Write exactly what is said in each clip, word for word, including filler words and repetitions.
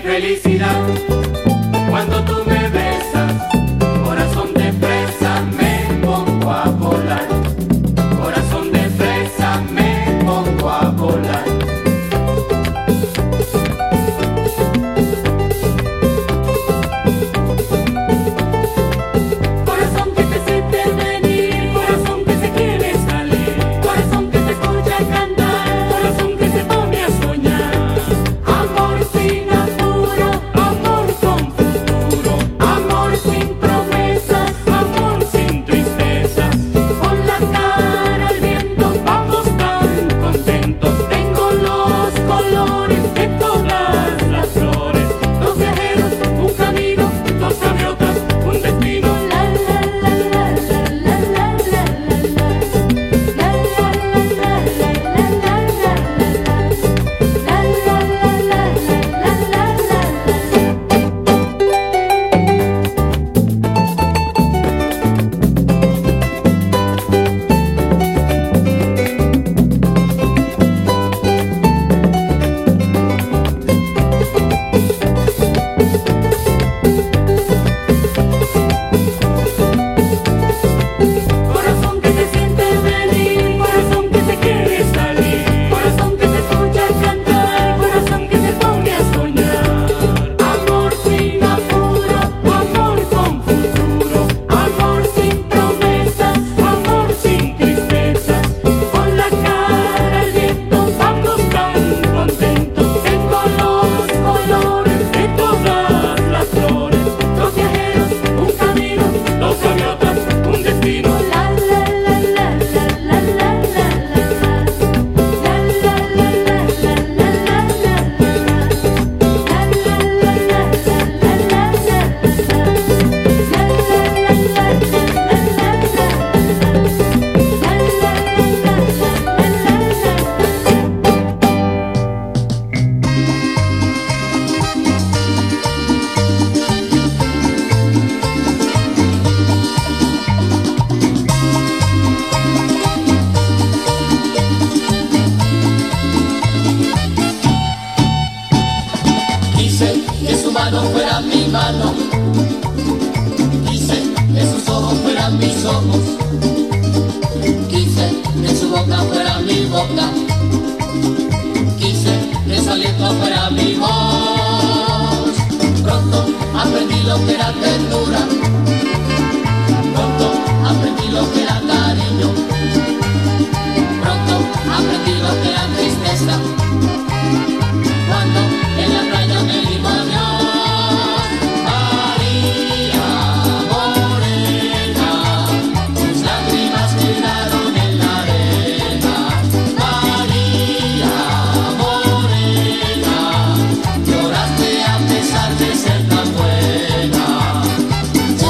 felicidad cuando tú me besas, corazón de fresa me pongo a volar, corazón de fresa me pongo a volar. Corazón que te siente venir, corazón que se quiere salir, corazón que te escucha cantar, corazón que se pone a soñar. Amor sin apuro, amor con futuro, amor sin promesas, amor sin tristeza. Con la cara al viento vamos tan contentos. Tengo los colores de todas las flores, dos viajeros, un camino, dos gaviotas, un destino. La la la la la la la la la la la la la Corazón que te siente venir, corazón que se quiere salir, corazón que te escucha cantar, corazón que se pone a soñar. Amor sin apuro, amor con futuro, amor sin promesas, amor sin tristezas. Con la cara al viento vamos tan contentos. Tengo los colores de todas las flores, dos viajeros, un camino, dos gaviotas, un destino. La la la la la la la la la la la la la Quise que su mano fuera mi mano, quise que sus ojos fueran mis ojos, quise que su boca fuera mi boca, quise que su aliento fuera mi voz. Pronto aprendí lo que era ternura, pronto aprendí lo que era cariño, pronto aprendí lo que era tristeza. Cuando en la playa me dijo adiós, María Morena, tus lágrimas quedaron en la arena. María Morena, lloraste a pesar de ser tan buena.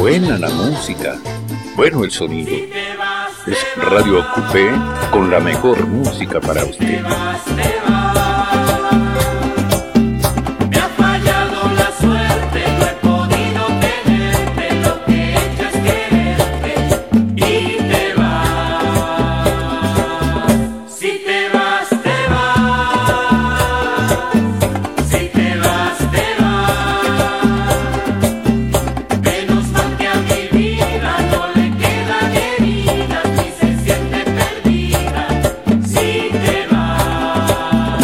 Buena la música, bueno el sonido. Es Radio Coupé con la mejor música para usted. Si te vas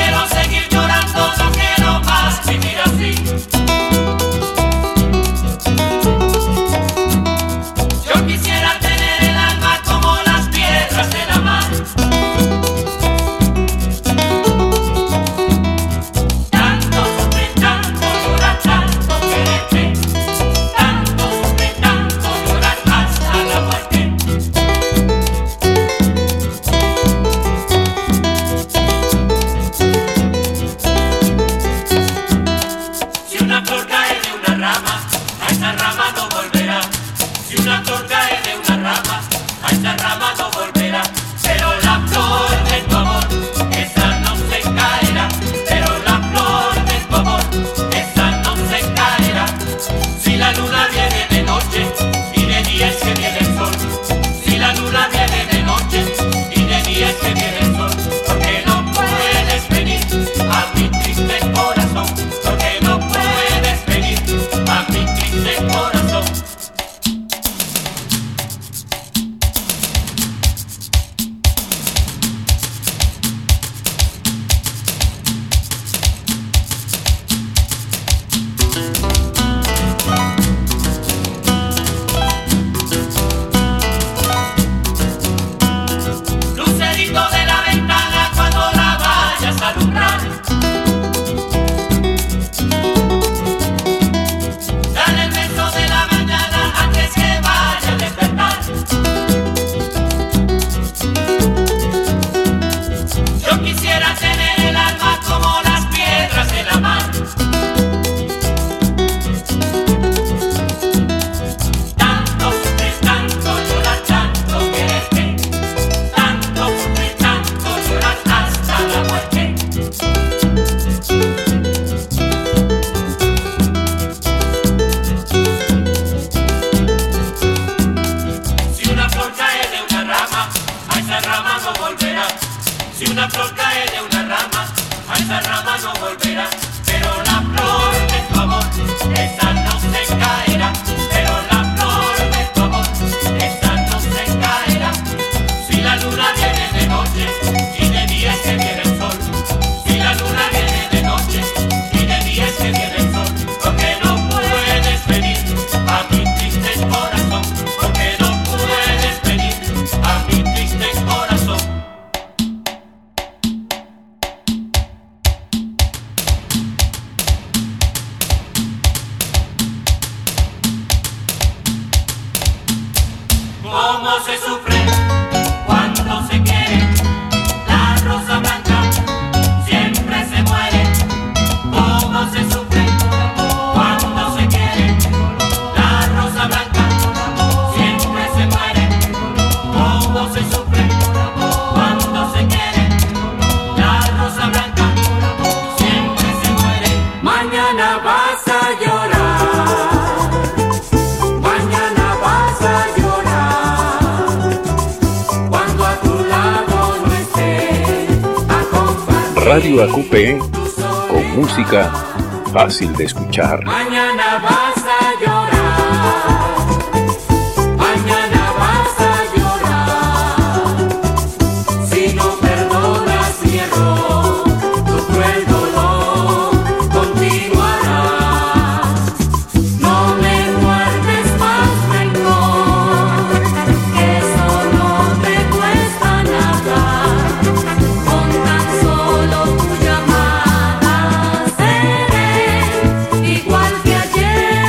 quiero seguir llorando, no quiero más vivir así. Yo quisiera tener el alma como las piedras de la mar. Tanto sufrir, tanto llorar, tanto quererte. Tanto sufrir, tanto llorar hasta la muerte. Si una flor cae de una rama, a esa rama no volverá. Si una flor cae de una rama, a esa rama no volverá. Pero la flor de tu amor, esa no se caerá. Pero la flor de tu amor, esa no se caerá. Si la luna viene de noche y de día es que viene el sol. Si la luna viene de noche y de día es que viene el sol. Porque no puedes venir a mi triste corazón. Porque no puedes venir a mi triste corazón. Lucerito de la ventana cuando la vayas a alumbrar. Dale el beso de la mañana antes que vaya a despertar. Yo quisiera tener el alma como las piedras de la mar. Tanto sufrir, tanto llorar, tanto quererte. Tanto sufrir, tanto llorar hasta la muerte. Si una flor cae de una rama, a esa rama no volverá. Si una flor cae de una rama, a esa rama no volverá. Pero la flor de tu amor, esa no se caerá. Pero la flor de tu amor, esa no se caerá. Si la luna viene de noche y de día es que viene el sol. Si la luna viene de noche y de día es que viene el sol. Porque no puedes venir a mi triste corazón. Porque no puedes venir a mi triste corazón. Cómo se sufre cuando se quiere. La rosa blanca siempre se muere. Cómo se sufre cuando se quiere. La rosa blanca siempre se muere. Cómo se sufre cuando se quiere. La rosa blanca siempre se muere. Mañana vas a llorar. Mañana vas a llorar. Cuando a tu lado no esté acompañado. Radio A Q P con música fácil de escuchar. Mañana vas a llorar. Mañana vas a llorar. Si no perdonas mi error, tu cruel dolor continuará. No me guardes más rencor, que eso no te cuesta nada. Con tan solo tu llamada seré igual que ayer.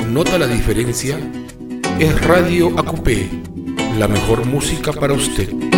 nota la diferencia es Radio A Q P, la mejor música para usted.